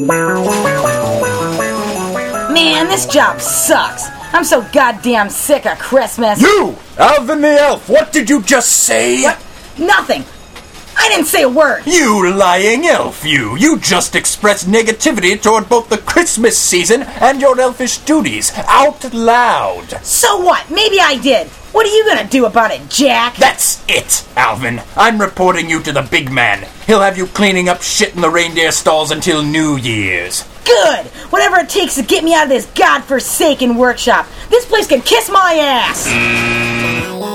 Man, this job sucks. I'm so goddamn sick of Christmas. You! Alvin the Elf, what did you just say? What? Nothing. I didn't say a word. You lying elf, you! You just expressed negativity toward both the Christmas season and your elfish duties, out loud. So what? Maybe I did. What are you gonna do about it, Jack? That's it, Alvin. I'm reporting you to the big man. He'll have you cleaning up shit in the reindeer stalls until New Year's. Good! Whatever it takes to get me out of this godforsaken workshop. This place can kiss my ass!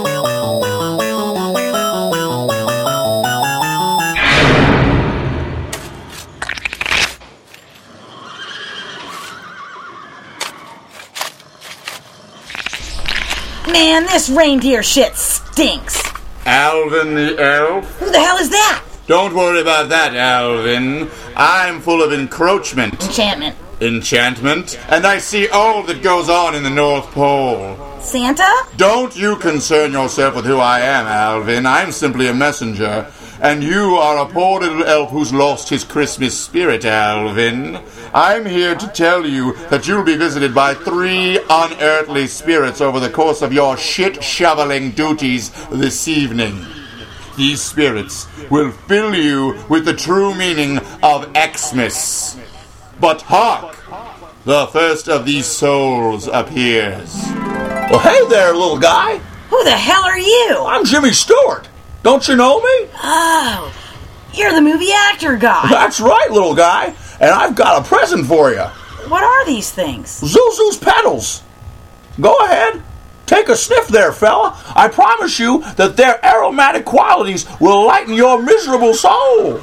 Man, this reindeer shit stinks. Alvin the Elf? Who the hell is that? Don't worry about that, Alvin. I'm full of encroachment. Enchantment. And I see all that goes on in the North Pole. Santa? Don't you concern yourself with who I am, Alvin. I'm simply a messenger. And you are a poor little elf who's lost his Christmas spirit, Alvin. I'm here to tell you that you'll be visited by 3 unearthly spirits over the course of your shit-shoveling duties this evening. These spirits will fill you with the true meaning of Xmas. But hark! The first of these souls appears. Well, hey there, little guy. Who the hell are you? I'm Jimmy Stewart. Don't you know me? Oh, you're the movie actor guy. That's right, little guy. And I've got a present for you. What are these things? Zuzu's petals. Go ahead. Take a sniff there, fella. I promise you that their aromatic qualities will lighten your miserable soul.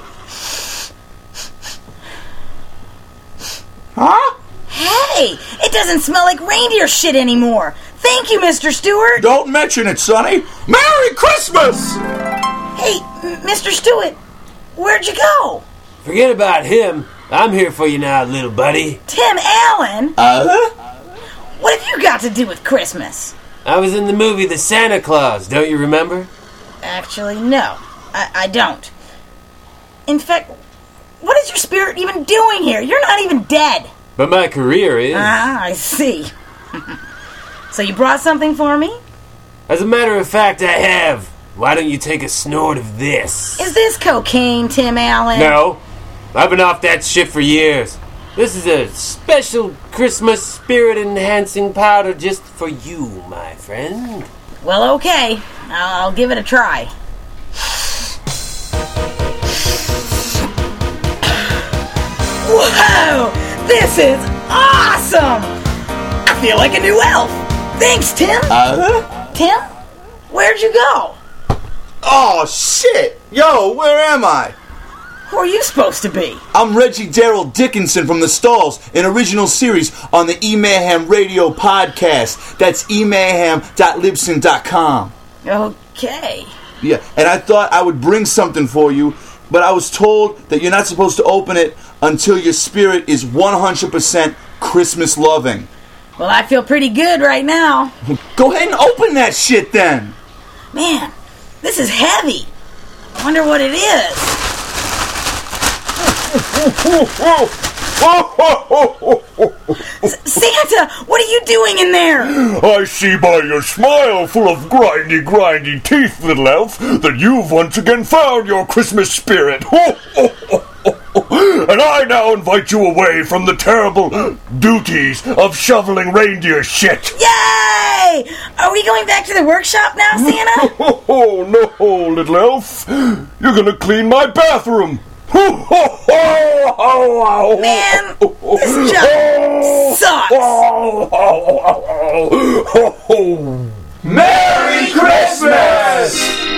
Huh? Hey, it doesn't smell like reindeer shit anymore. Thank you, Mr. Stewart. Don't mention it, Sonny. Merry Christmas! Hey, Mr. Stewart, where'd you go? Forget about him. I'm here for you now, little buddy. Tim Allen? What have you got to do with Christmas? I was in the movie The Santa Claus, don't you remember? Actually, no. I don't. In fact, what is your spirit even doing here? You're not even dead. But my career is. Ah, I see. So you brought something for me? As a matter of fact, I have. Why don't you take a snort of this? Is this cocaine, Tim Allen? No. I've been off that shit for years. This is a special Christmas spirit-enhancing powder just for you, my friend. Well, okay. I'll give it a try. Whoa! This is awesome! I feel like a new elf. Thanks, Tim. Tim? Where'd you go? Oh, shit! Yo, where am I? Who are you supposed to be? I'm Reggie Darrell Dickinson from The Stalls, an original series on the eMayhem Radio podcast. That's emayhem.libsyn.com. Okay. Yeah, and I thought I would bring something for you, but I was told that you're not supposed to open it until your spirit is 100% Christmas loving. Well, I feel pretty good right now. Go ahead and open that shit then. Man, this is heavy. I wonder what it is. Santa, what are you doing in there? I see by your smile full of grindy teeth, little elf, that you've once again found your Christmas spirit. And I now invite you away from the terrible duties of shoveling reindeer shit. Yay! Are we going back to the workshop now, Santa? Oh, no, little elf. You're gonna clean my bathroom. Man, this job sucks. Merry Christmas!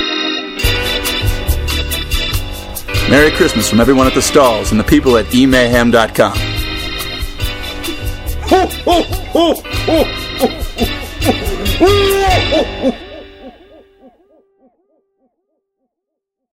Merry Christmas from everyone at The Stalls and the people at emayhem.com.